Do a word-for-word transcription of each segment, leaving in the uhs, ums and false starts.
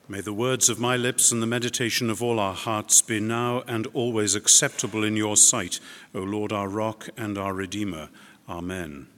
May the words of my lips and the meditation of all our hearts be now and always acceptable in your sight, O Lord, our rock and our Redeemer. Amen.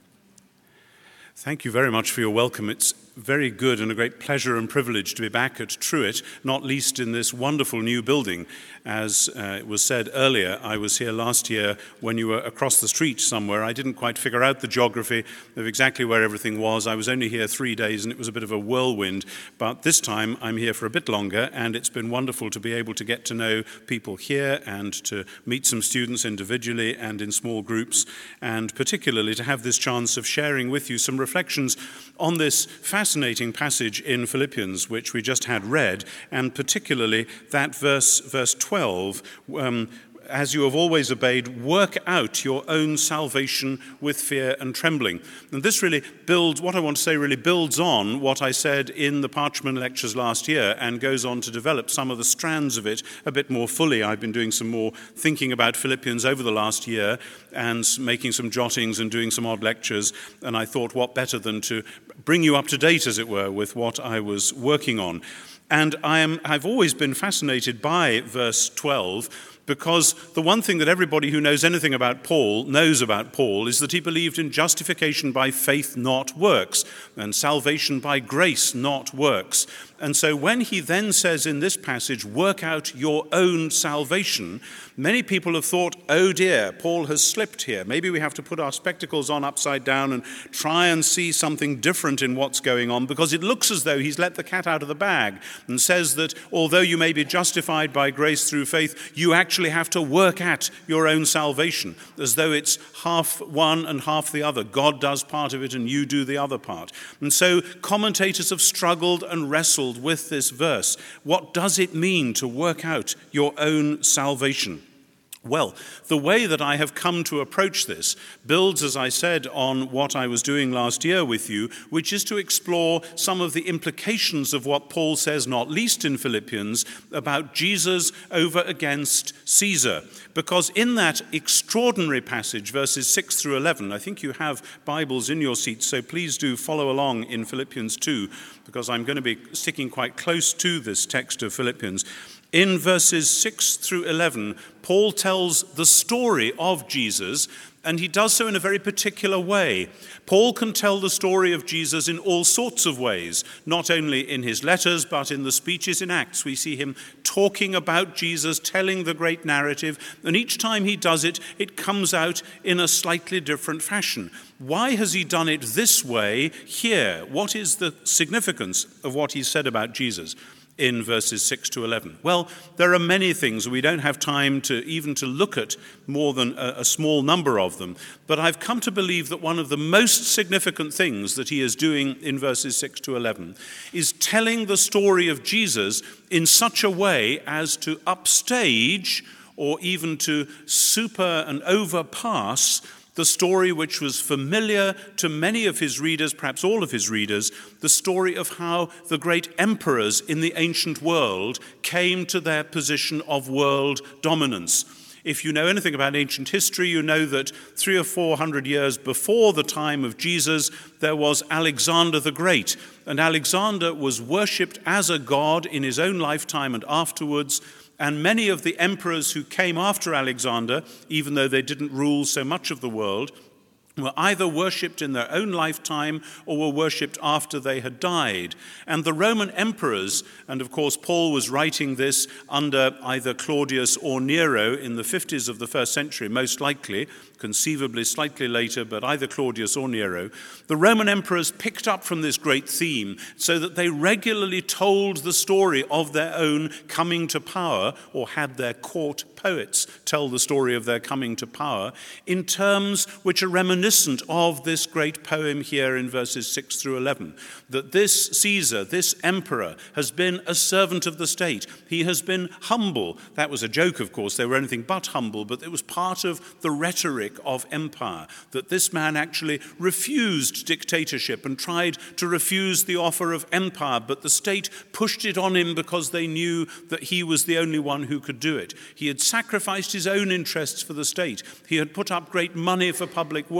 Thank you very much for your welcome. It's very good and a great pleasure and privilege to be back at Truett, not least in this wonderful new building. As uh, it was said earlier, I was here last year when you were across the street somewhere. I didn't quite figure out the geography of exactly where everything was. I was only here three days and it was a bit of a whirlwind. But this time I'm here for a bit longer, and it's been wonderful to be able to get to know people here and to meet some students individually and in small groups, and particularly to have this chance of sharing with you some reflections on this fascinating passage in Philippians, which we just had read, and particularly that verse, verse twelve, um, as you have always obeyed, work out your own salvation with fear and trembling. And this really builds, what I want to say really builds on what I said in the Parchment lectures last year and goes on to develop some of the strands of it a bit more fully. I've been doing some more thinking about Philippians over the last year and making some jottings and doing some odd lectures, and I thought what better than to bring you up to date, as it were, with what I was working on. And I am, I've always been fascinated by verse twelve, because the one thing that everybody who knows anything about Paul knows about Paul is that he believed in justification by faith, not works, and salvation by grace, not works. And so when he then says in this passage, work out your own salvation, many people have thought, oh dear, Paul has slipped here. Maybe we have to put our spectacles on upside down and try and see something different in what's going on, because it looks as though he's let the cat out of the bag and says that although you may be justified by grace through faith, you actually have to work at your own salvation, as though it's half one and half the other. God does part of it and you do the other part. And so commentators have struggled and wrestled with this verse. What does it mean to work out your own salvation? Well, the way that I have come to approach this builds, as I said, on what I was doing last year with you, which is to explore some of the implications of what Paul says, not least in Philippians, about Jesus over against Caesar. Because in that extraordinary passage, verses six through eleven, I think you have Bibles in your seats, so please do follow along in Philippians two, because I'm going to be sticking quite close to this text of Philippians. In verses six through eleven, Paul tells the story of Jesus, and he does so in a very particular way. Paul can tell the story of Jesus in all sorts of ways, not only in his letters, but in the speeches in Acts. We see him talking about Jesus, telling the great narrative, and each time he does it, it comes out in a slightly different fashion. Why has he done it this way here? What is the significance of what he said about Jesus in verses six to eleven? Well, there are many things. We don't have time to even to look at more than a, a small number of them. But I've come to believe that one of the most significant things that he is doing in verses six to eleven is telling the story of Jesus in such a way as to upstage or even to super and overpass the story which was familiar to many of his readers, perhaps all of his readers, the story of how the great emperors in the ancient world came to their position of world dominance. If you know anything about ancient history, you know that three or four hundred years before the time of Jesus, there was Alexander the Great. And Alexander was worshipped as a god in his own lifetime and afterwards. And many of the emperors who came after Alexander, even though they didn't rule so much of the world, were either worshipped in their own lifetime or were worshipped after they had died. And the Roman emperors, and of course Paul was writing this under either Claudius or Nero in the fifties of the first century, most likely, conceivably slightly later, but either Claudius or Nero, the Roman emperors picked up from this great theme so that they regularly told the story of their own coming to power, or had their court poets tell the story of their coming to power, in terms which are reminiscent of this great poem here in verses six through eleven, that this Caesar, this emperor, has been a servant of the state. He has been humble. That was a joke, of course. They were anything but humble, but it was part of the rhetoric of empire, that this man actually refused dictatorship and tried to refuse the offer of empire, but the state pushed it on him because they knew that he was the only one who could do it. He had sacrificed his own interests for the state. He had put up great money for public work.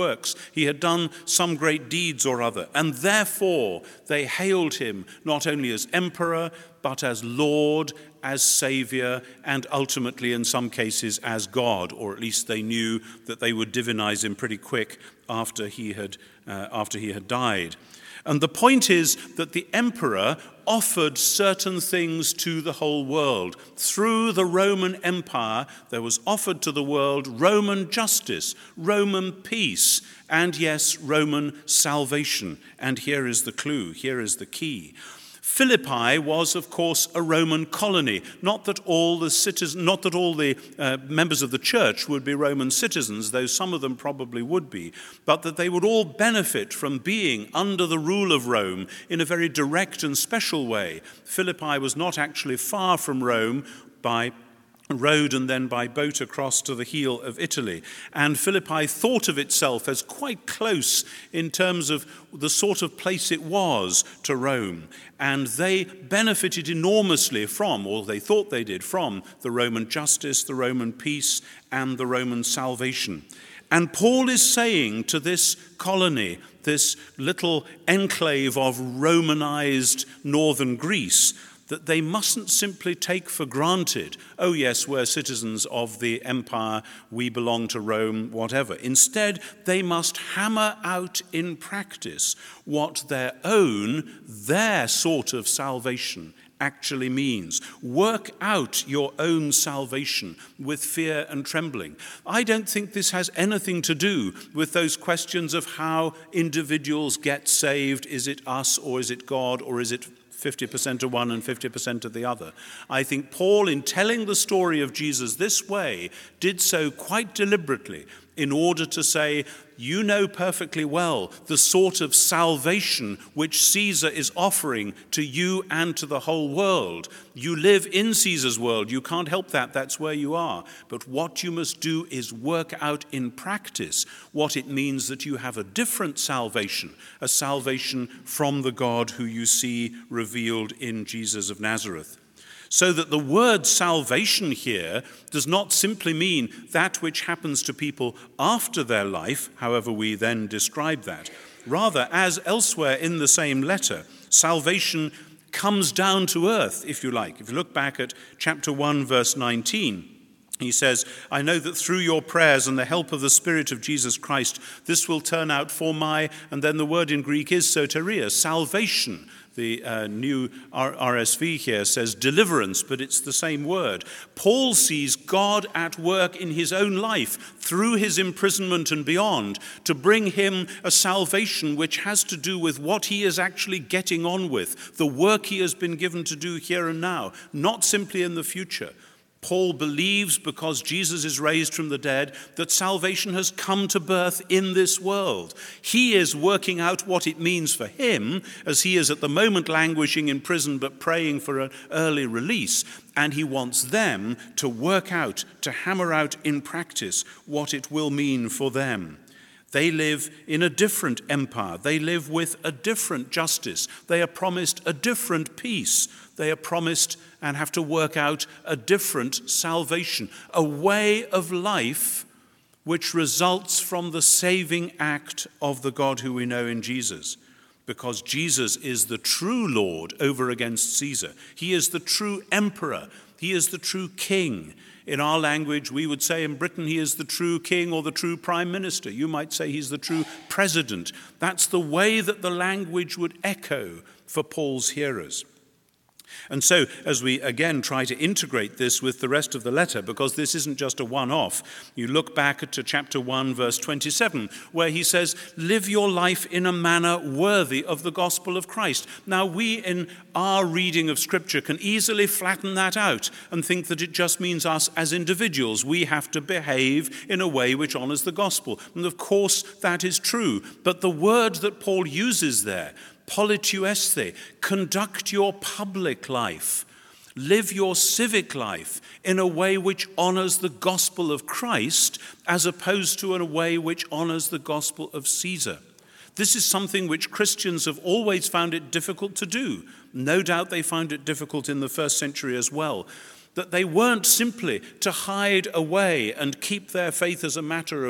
works. He had done some great deeds or other. And therefore, they hailed him not only as emperor, but as Lord, as Savior, and ultimately, in some cases, as God, or at least they knew that they would divinize him pretty quick after he had, uh, after he had died. And the point is that the emperor offered certain things to the whole world. Through the Roman Empire, there was offered to the world Roman justice, Roman peace, and yes, Roman salvation. And here is the clue, here is the key. Philippi was, of course, a Roman colony. Not that all the citizens, not that all the uh, members of the church would be Roman citizens, though some of them probably would be, but that they would all benefit from being under the rule of Rome in a very direct and special way. Philippi was not actually far from Rome by road and then by boat across to the heel of Italy. And Philippi thought of itself as quite close in terms of the sort of place it was to Rome. And they benefited enormously from, or they thought they did, from the Roman justice, the Roman peace, and the Roman salvation. And Paul is saying to this colony, this little enclave of Romanized northern Greece, that they mustn't simply take for granted, oh yes, we're citizens of the empire, we belong to Rome, whatever. Instead, they must hammer out in practice what their own, their sort of salvation actually means. Work out your own salvation with fear and trembling. I don't think this has anything to do with those questions of how individuals get saved. Is it us or is it God or is it fifty percent of one and fifty percent of the other? I think Paul, in telling the story of Jesus this way, did so quite deliberately in order to say, you know perfectly well the sort of salvation which Caesar is offering to you and to the whole world. You live in Caesar's world. You can't help that. That's where you are. But what you must do is work out in practice what it means that you have a different salvation, a salvation from the God who you see revealed in Jesus of Nazareth. So that the word salvation here does not simply mean that which happens to people after their life, however we then describe that. Rather, as elsewhere in the same letter, salvation comes down to earth, if you like. If you look back at chapter one, verse nineteen, he says, I know that through your prayers and the help of the Spirit of Jesus Christ, this will turn out for my, and then the word in Greek is soteria, salvation. The uh, new R S V here says deliverance, but it's the same word. Paul sees God at work in his own life through his imprisonment and beyond to bring him a salvation which has to do with what he is actually getting on with, the work he has been given to do here and now, not simply in the future. Paul believes, because Jesus is raised from the dead, that salvation has come to birth in this world. He is working out what it means for him, as he is at the moment languishing in prison but praying for an early release. And he wants them to work out, to hammer out in practice what it will mean for them. They live in a different empire. They live with a different justice. They are promised a different peace. They are promised and have to work out a different salvation, a way of life which results from the saving act of the God who we know in Jesus. Because Jesus is the true Lord over against Caesar. He is the true emperor. He is the true king. In our language, we would say in Britain, he is the true king or the true prime minister. You might say he's the true president. That's the way that the language would echo for Paul's hearers. And so, as we again try to integrate this with the rest of the letter, because this isn't just a one-off, you look back to chapter one, verse twenty-seven, where he says, live your life in a manner worthy of the gospel of Christ. Now, we in our reading of Scripture can easily flatten that out and think that it just means us as individuals. We have to behave in a way which honors the gospel. And of course, that is true. But the word that Paul uses there, politueste, conduct your public life, live your civic life in a way which honors the gospel of Christ as opposed to in a way which honors the gospel of Caesar. This is something which Christians have always found it difficult to do. No doubt they found it difficult in the first century as well. That they weren't simply to hide away and keep their faith as a matter of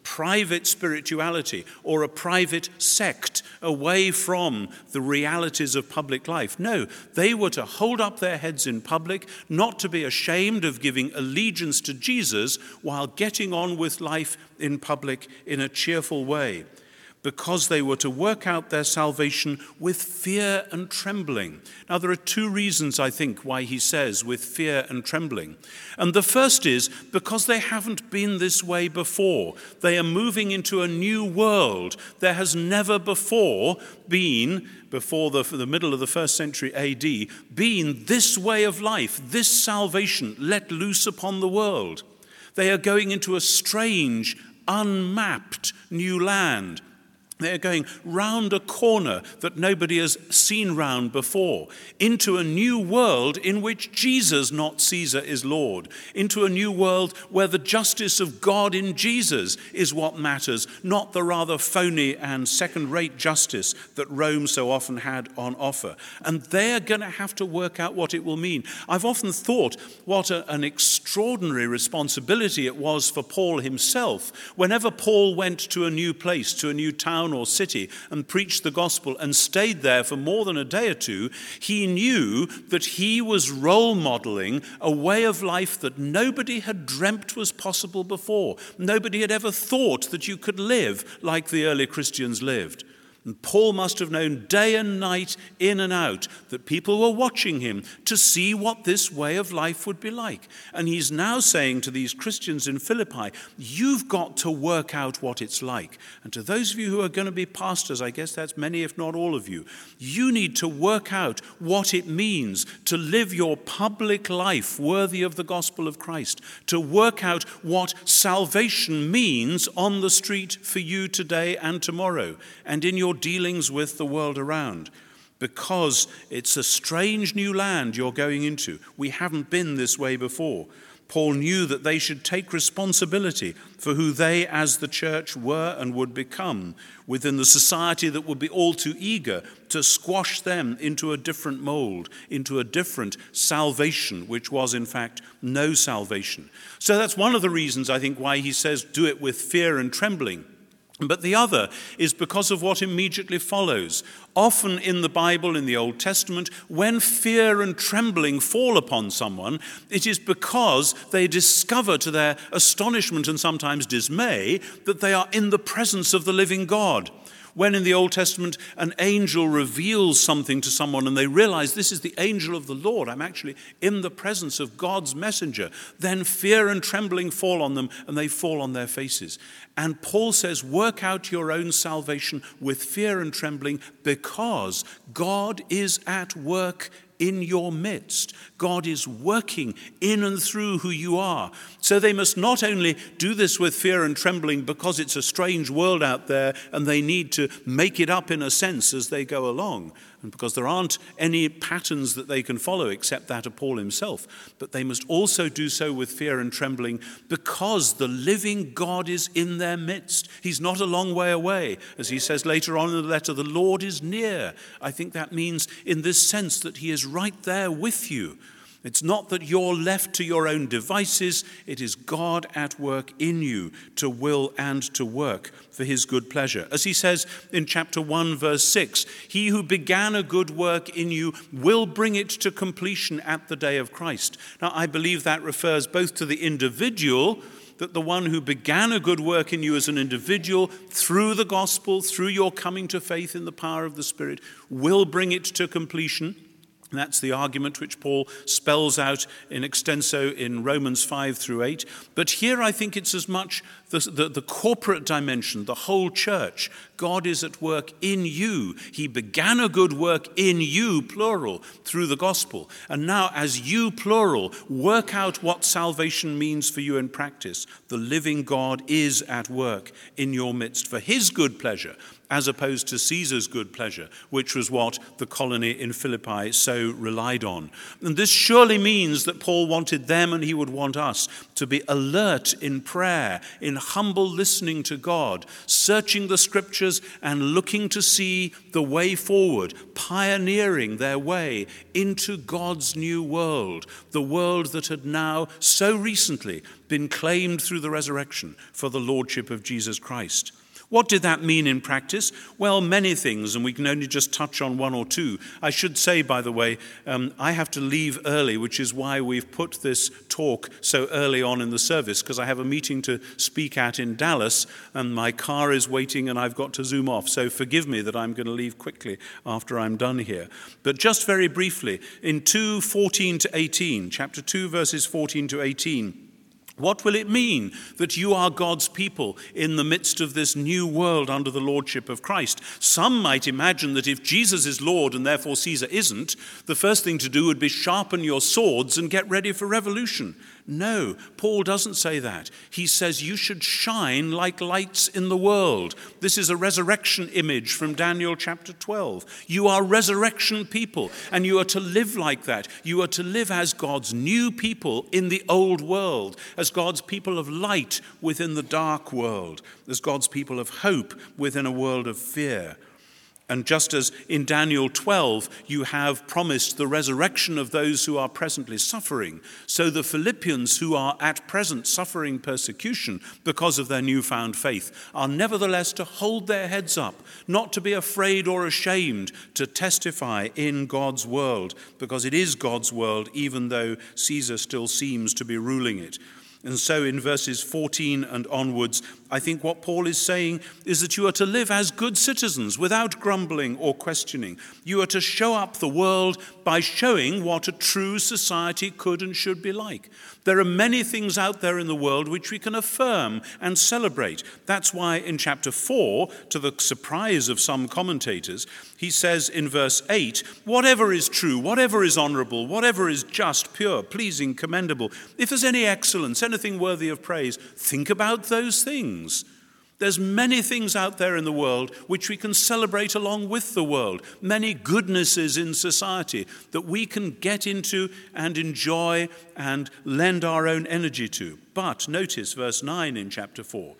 private spirituality or a private sect away from the realities of public life. No, they were to hold up their heads in public, not to be ashamed of giving allegiance to Jesus while getting on with life in public in a cheerful way, because they were to work out their salvation with fear and trembling. Now, there are two reasons, I think, why he says with fear and trembling. And the first is because they haven't been this way before. They are moving into a new world. There has never before been, before the, the middle of the first century A D, been this way of life, this salvation let loose upon the world. They are going into a strange, unmapped new land. They are going round a corner that nobody has seen round before, into a new world in which Jesus, not Caesar, is Lord, into a new world where the justice of God in Jesus is what matters, not the rather phony and second-rate justice that Rome so often had on offer. And they're going to have to work out what it will mean. I've often thought what a, an extraordinary responsibility it was for Paul himself. Whenever Paul went to a new place, to a new town or city, and preached the gospel and stayed there for more than a day or two, he knew that he was role modeling a way of life that nobody had dreamt was possible before. Nobody had ever thought that you could live like the early Christians lived. And Paul must have known day and night, in and out, that people were watching him to see what this way of life would be like. And he's now saying to these Christians in Philippi, you've got to work out what it's like. And to those of you who are going to be pastors, I guess that's many, if not all of you, you need to work out what it means to live your public life worthy of the gospel of Christ, to work out what salvation means on the street for you today and tomorrow, and in your dealings with the world around, because it's a strange new land you're going into. We haven't been this way before. Paul knew that they should take responsibility for who they as the church were and would become within the society that would be all too eager to squash them into a different mold, into a different salvation, which was in fact no salvation. So that's one of the reasons, I think, why he says do it with fear and trembling. But the other is because of what immediately follows. Often in the Bible, in the Old Testament, when fear and trembling fall upon someone, it is because they discover to their astonishment and sometimes dismay that they are in the presence of the living God. When in the Old Testament an angel reveals something to someone and they realize this is the angel of the Lord, I'm actually in the presence of God's messenger, then fear and trembling fall on them and they fall on their faces. And Paul says, work out your own salvation with fear and trembling, because God is at work in your midst. God is working in and through who you are. So they must not only do this with fear and trembling because it's a strange world out there and they need to make it up in a sense as they go along, and because there aren't any patterns that they can follow except that of Paul himself, but they must also do so with fear and trembling because the living God is in their midst. He's not a long way away. As he says later on in the letter, the Lord is near. I think that means in this sense that he is right there with you. It's not that you're left to your own devices. It is God at work in you to will and to work for his good pleasure. As he says in chapter one, verse six, he who began a good work in you will bring it to completion at the day of Christ. Now, I believe that refers both to the individual, that the one who began a good work in you as an individual through the gospel, through your coming to faith in the power of the Spirit, will bring it to completion. That's the argument which Paul spells out in extenso in Romans five through eight. But here I think it's as much the, the, the corporate dimension, the whole church. God is at work in you. He began a good work in you, plural, through the gospel. And now as you, plural, work out what salvation means for you in practice, the living God is at work in your midst for his good pleasure, as opposed to Caesar's good pleasure, which was what the colony in Philippi so relied on. And this surely means that Paul wanted them, and he would want us, to be alert in prayer, in humble listening to God, searching the scriptures anxious and looking to see the way forward, pioneering their way into God's new world, the world that had now so recently been claimed through the resurrection for the lordship of Jesus Christ. What did that mean in practice? Well, many things, and we can only just touch on one or two. I should say, by the way, um, I have to leave early, which is why we've put this talk so early on in the service, because I have a meeting to speak at in Dallas, and my car is waiting, and I've got to zoom off. So forgive me that I'm going to leave quickly after I'm done here. But just very briefly, in two fourteen to eighteen, chapter two, verses fourteen to eighteen, what will it mean that you are God's people in the midst of this new world under the lordship of Christ? Some might imagine that if Jesus is Lord and therefore Caesar isn't, the first thing to do would be sharpen your swords and get ready for revolution. No, Paul doesn't say that. He says you should shine like lights in the world. This is a resurrection image from Daniel chapter twelve. You are resurrection people, and you are to live like that. You are to live as God's new people in the old world, as God's people of light within the dark world, as God's people of hope within a world of fear. And just as in Daniel twelve, you have promised the resurrection of those who are presently suffering, so the Philippians who are at present suffering persecution because of their newfound faith are nevertheless to hold their heads up, not to be afraid or ashamed to testify in God's world, because it is God's world, even though Caesar still seems to be ruling it. And so in verses fourteen and onwards, I think what Paul is saying is that you are to live as good citizens without grumbling or questioning. You are to show up the world by showing what a true society could and should be like. There are many things out there in the world which we can affirm and celebrate. That's why in chapter four, to the surprise of some commentators, he says in verse eight, whatever is true, whatever is honorable, whatever is just, pure, pleasing, commendable, if there's any excellence, anything worthy of praise, think about those things. There's many things out there in the world which we can celebrate along with the world, many goodnesses in society that we can get into and enjoy and lend our own energy to. But notice verse nine in chapter four,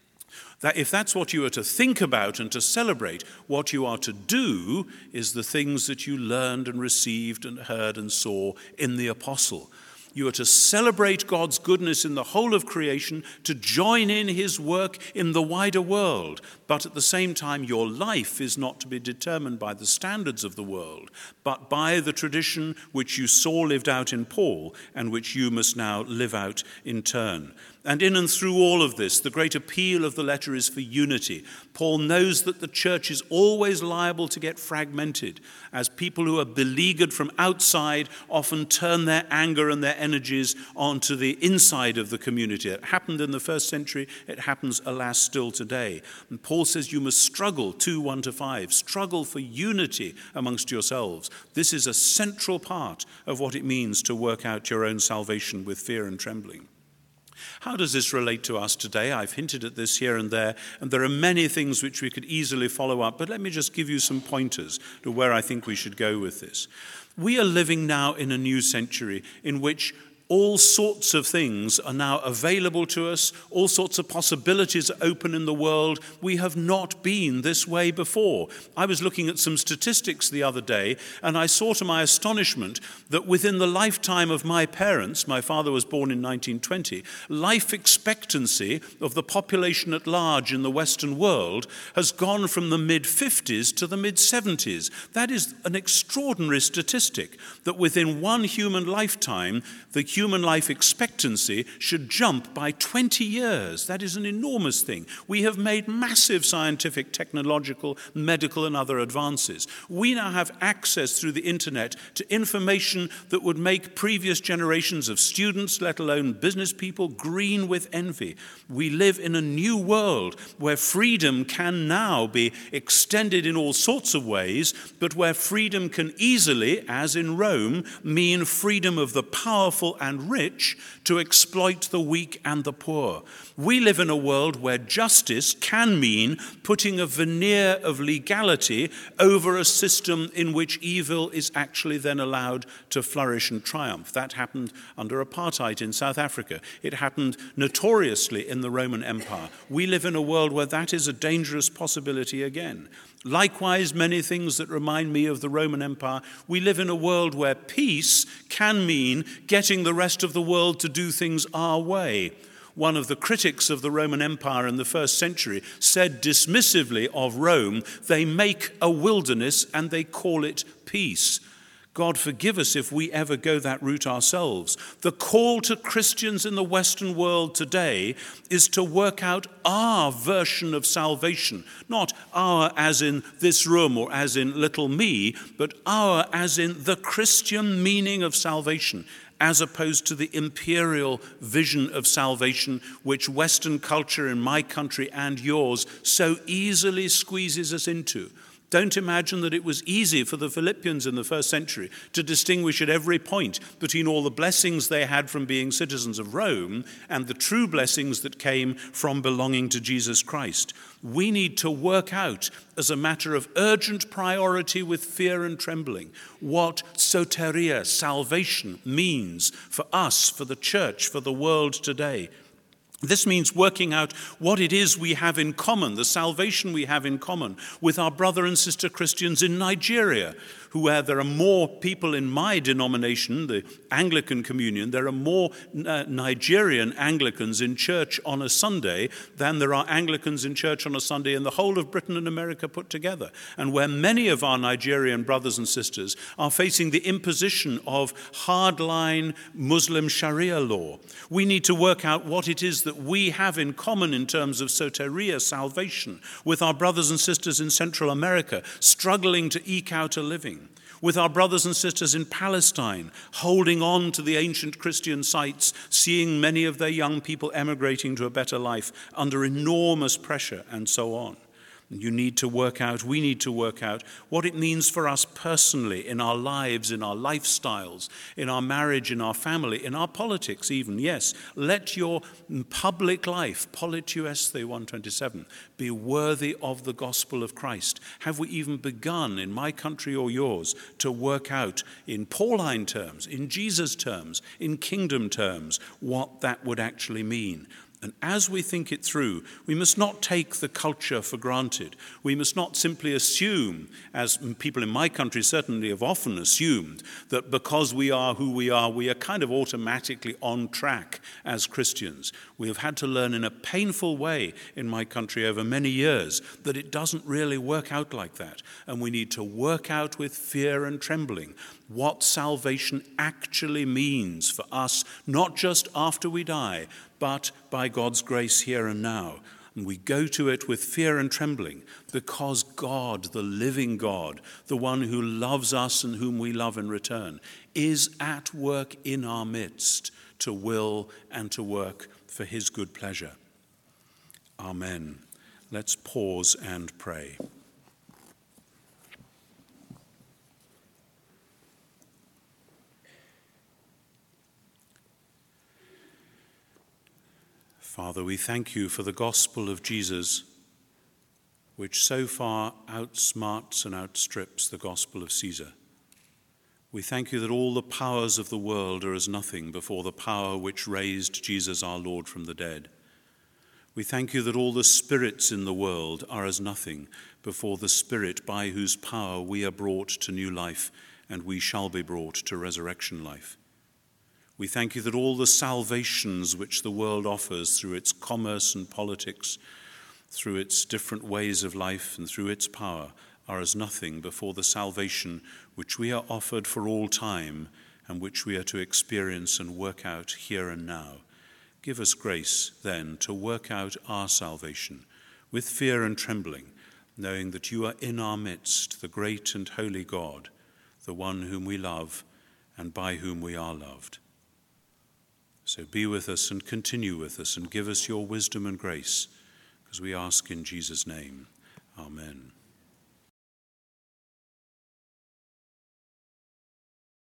that if that's what you are to think about and to celebrate, what you are to do is the things that you learned and received and heard and saw in the apostle. You are to celebrate God's goodness in the whole of creation, to join in his work in the wider world. But at the same time, your life is not to be determined by the standards of the world, but by the tradition which you saw lived out in Paul and which you must now live out in turn. And in and through all of this, the great appeal of the letter is for unity. Paul knows that the church is always liable to get fragmented, as people who are beleaguered from outside often turn their anger and their energies onto the inside of the community. It happened in the first century. It happens, alas, still today. And Paul says you must struggle, two, one to five, struggle for unity amongst yourselves. This is a central part of what it means to work out your own salvation with fear and trembling. How does this relate to us today? I've hinted at this here and there, and there are many things which we could easily follow up, but let me just give you some pointers to where I think we should go with this. We are living now in a new century in which all sorts of things are now available to us. All sorts of possibilities are open in the world. We have not been this way before. I was looking at some statistics the other day, and I saw to my astonishment that within the lifetime of my parents, my father was born in nineteen twenty, life expectancy of the population at large in the Western world has gone from the mid-fifties to the mid-seventies. That is an extraordinary statistic, that within one human lifetime, the human life expectancy should jump by twenty years. That is an enormous thing. We have made massive scientific, technological, medical, and other advances. We now have access through the internet to information that would make previous generations of students, let alone business people, green with envy. We live in a new world where freedom can now be extended in all sorts of ways, but where freedom can easily, as in Rome, mean freedom of the powerful and rich to exploit the weak and the poor. We live in a world where justice can mean putting a veneer of legality over a system in which evil is actually then allowed to flourish and triumph. That happened under apartheid in South Africa. It happened notoriously in the Roman Empire. We live in a world where that is a dangerous possibility again. Likewise, many things that remind me of the Roman Empire. We live in a world where peace can mean getting the rest of the world to do things our way. One of the critics of the Roman Empire in the first century said dismissively of Rome, they make a wilderness and they call it peace. God forgive us if we ever go that route ourselves. The call to Christians in the Western world today is to work out our version of salvation. Not our as in this room or as in little me, but our as in the Christian meaning of salvation, as opposed to the imperial vision of salvation which Western culture in my country and yours so easily squeezes us into. Don't imagine that it was easy for the Philippians in the first century to distinguish at every point between all the blessings they had from being citizens of Rome and the true blessings that came from belonging to Jesus Christ. We need to work out, as a matter of urgent priority with fear and trembling, what soteria, salvation, means for us, for the church, for the world today. This means working out what it is we have in common, the salvation we have in common with our brother and sister Christians in Nigeria, where there are more people in my denomination, the Anglican Communion, there are more uh, Nigerian Anglicans in church on a Sunday than there are Anglicans in church on a Sunday in the whole of Britain and America put together, and where many of our Nigerian brothers and sisters are facing the imposition of hardline Muslim Sharia law. We need to work out what it is that we have in common in terms of soteria, salvation, with our brothers and sisters in Central America struggling to eke out a living, with our brothers and sisters in Palestine holding on to the ancient Christian sites, seeing many of their young people emigrating to a better life under enormous pressure, and so on. You need to work out, we need to work out what it means for us personally in our lives, in our lifestyles, in our marriage, in our family, in our politics even. Yes, let your public life, Polit Ueste one twenty-seven, be worthy of the gospel of Christ. Have we even begun in my country or yours to work out in Pauline terms, in Jesus terms, in kingdom terms, what that would actually mean? And as we think it through, we must not take the culture for granted. We must not simply assume, as people in my country certainly have often assumed, that because we are who we are, we are kind of automatically on track as Christians. We have had to learn in a painful way in my country over many years that it doesn't really work out like that. And we need to work out with fear and trembling what salvation actually means for us, not just after we die, but by God's grace here and now. And we go to it with fear and trembling because God, the living God, the one who loves us and whom we love in return, is at work in our midst to will and to work for his good pleasure. Amen. Let's pause and pray. Father, we thank you for the gospel of Jesus, which so far outsmarts and outstrips the gospel of Caesar. We thank you that all the powers of the world are as nothing before the power which raised Jesus our Lord from the dead. We thank you that all the spirits in the world are as nothing before the Spirit by whose power we are brought to new life and we shall be brought to resurrection life. We thank you that all the salvations which the world offers through its commerce and politics, through its different ways of life and through its power, are as nothing before the salvation which we are offered for all time and which we are to experience and work out here and now. Give us grace, then, to work out our salvation with fear and trembling, knowing that you are in our midst, the great and holy God, the one whom we love and by whom we are loved. So be with us and continue with us and give us your wisdom and grace, as we ask in Jesus' name. Amen.